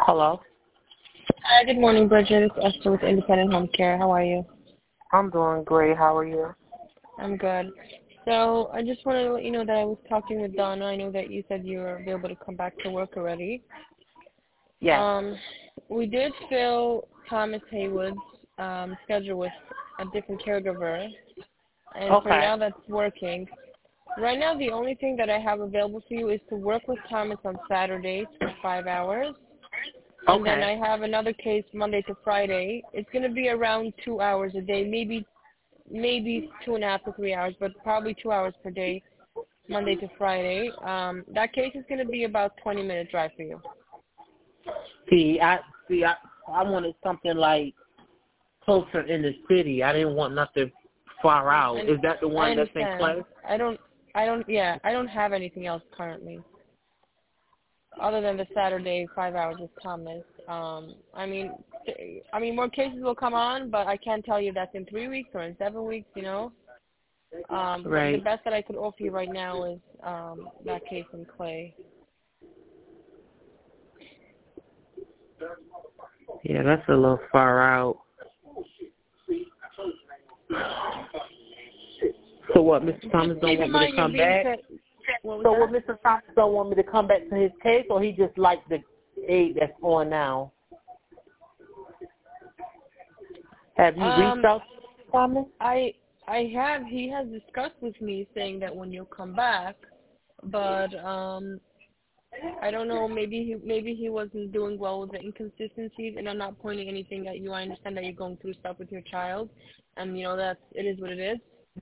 Hello. Hi, good morning, Bridget. It's Esther with Independent Home Care. How are you? I'm doing great. How are you? I'm good. So I just wanted to let you know that I was talking with Donna. I know that you said you were able to come back to work already. Yes. We did fill Thomas Haywood's schedule with a different caregiver, and for Okay. now that's working. Right now, the only thing that I have available for you is to work with Thomas on Saturdays for 5 hours. And then Okay. I have another case Monday to Friday. It's going to be around 2 hours a day, maybe 2.5 to 3 hours, but probably 2 hours per day, Monday to Friday. That case is going to be about 20-minute drive for you. I wanted something like closer in the city. I didn't want nothing far out. Is that the one that's in Clay? I don't have anything else currently other than the Saturday 5 hours with Thomas. I mean, more cases will come on, but I can't tell you if that's in 3 weeks or in 7 weeks, you know. But the Right. best that I could offer you right now is that case in Clay. Yeah, that's a little far out. So what, Mr. Thomas don't Keep in want me to mind you're come being back? what was So what, that? Mr. Thomas don't want me to come back to his case, or he just like the aid that's on now? Have you reached out to Mr. Thomas? I have. He has discussed with me saying that when you come back, but I don't know. Maybe he wasn't doing well with the inconsistencies, and I'm not pointing anything at you. I understand that you're going through stuff with your child, and you know it is what it is.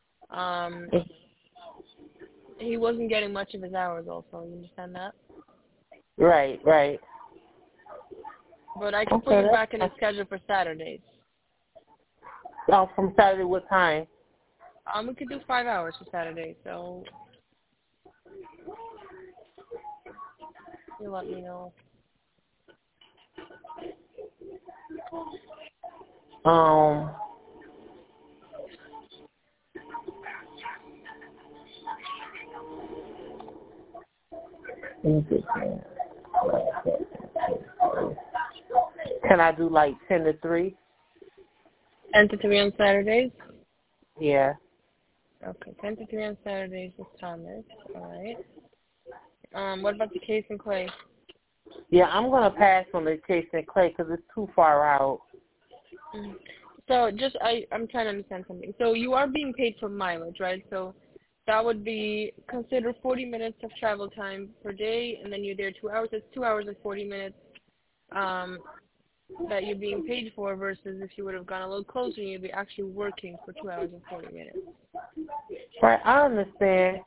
He wasn't getting much of his hours. Also, you understand that? Right. But I can put Okay. you back in the schedule for Saturdays. From Saturday, what time? We could do 5 hours for Saturday, so you let me know. Can I do like 10 to 3? 10 to 3 on Saturdays? Yeah. Okay, 10 to 3 on Saturdays with Thomas. All right. What about the case in Clay? Yeah, I'm going to pass on the case in Clay because it's too far out. So I'm trying to understand something. So you are being paid for mileage, right? So that would be considered 40 minutes of travel time per day, and then you're there 2 hours. It's 2 hours and 40 minutes that you're being paid for versus if you would have gone a little closer, you'd be actually working for 2 hours and 40 minutes. Right, I understand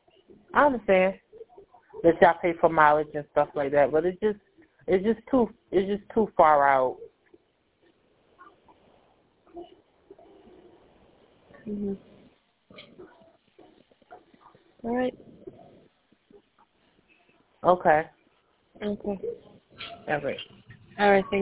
that y'all pay for mileage and stuff like that, but it's just too far out. All right. Okay. Okay. All right. All right. Thank